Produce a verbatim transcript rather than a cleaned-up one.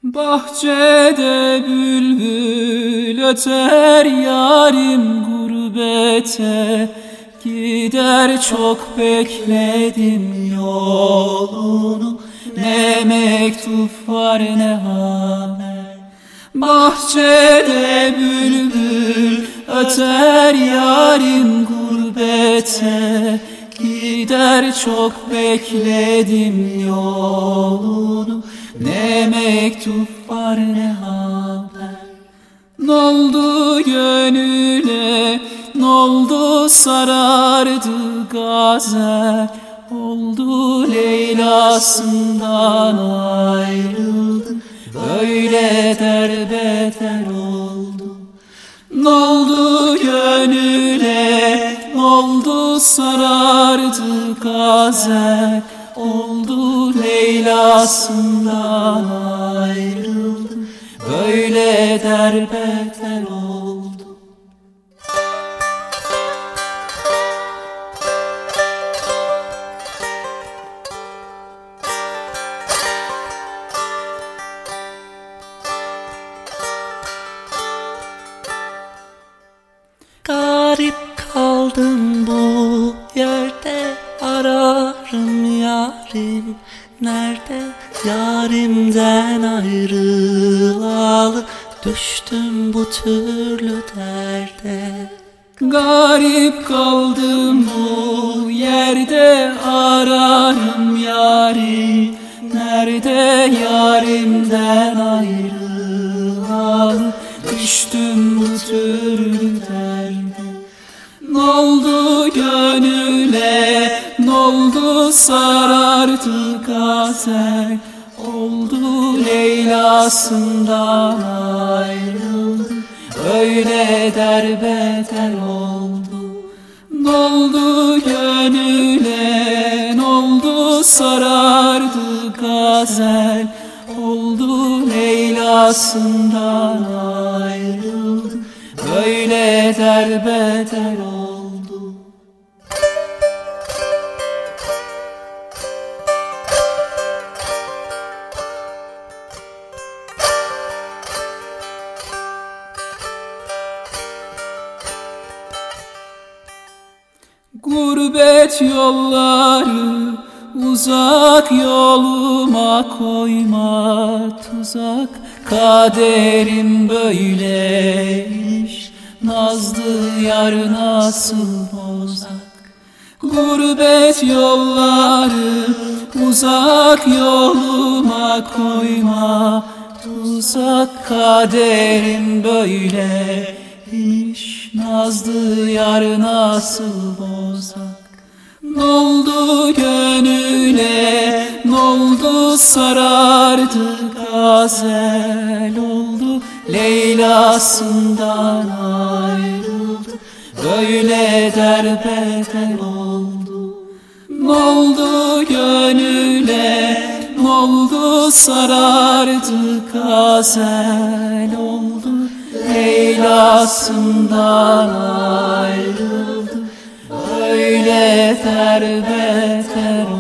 Bahçede bülbül öter, yarim gurbete gider. Çok bekledim yolunu, ne mektup var ne haber. Bahçede bülbül öter, yarim gurbete gider. Çok bekledim yolunu, ne mektup var ne haber. N'oldu gönüle, n'oldu sarardı gazel. Oldu Leyla'sından ayrıldı, böyle derbeder oldu. N'oldu gönüle, n'oldu sarardı gazel. Oldu Leyla'sından ayrıldı, böyle derbeder oldu. Garip kaldım bu yerde, ararım yarim nerede. Yarimden ayrılalı düştüm bu türlü derde. Garip kaldım bu yerde, ararım yarim nerede. Yarimden ayrılalı düştüm bu türlü derde. N'oldu gönüle, n'oldu sarardı gazel. Oldu Leyla'sından ayrıldı, öyle derbeder oldu. N'oldu gönüle, n'oldu sarardı gazel. Oldu Leyla'sından ayrıldı, böyle derbeder oldu. Gurbet yolları uzak, yoluma koyma tuzak. Kaderim böyleymiş, nazlı yar nasıl bozak. Gurbet yolları uzak, yoluma koyma tuzak. Kaderim böyleymiş, nazlı yar nasıl bozak. N'oldu gönüle, n'oldu sarardı gazel. Oldu Leyla'sından ayrıldı, böyle derbeder oldu. N'oldu gönüle, n'oldu sarardı gazel. Oldu Leyla'sından ayrıldı, öyle derbeder oldu.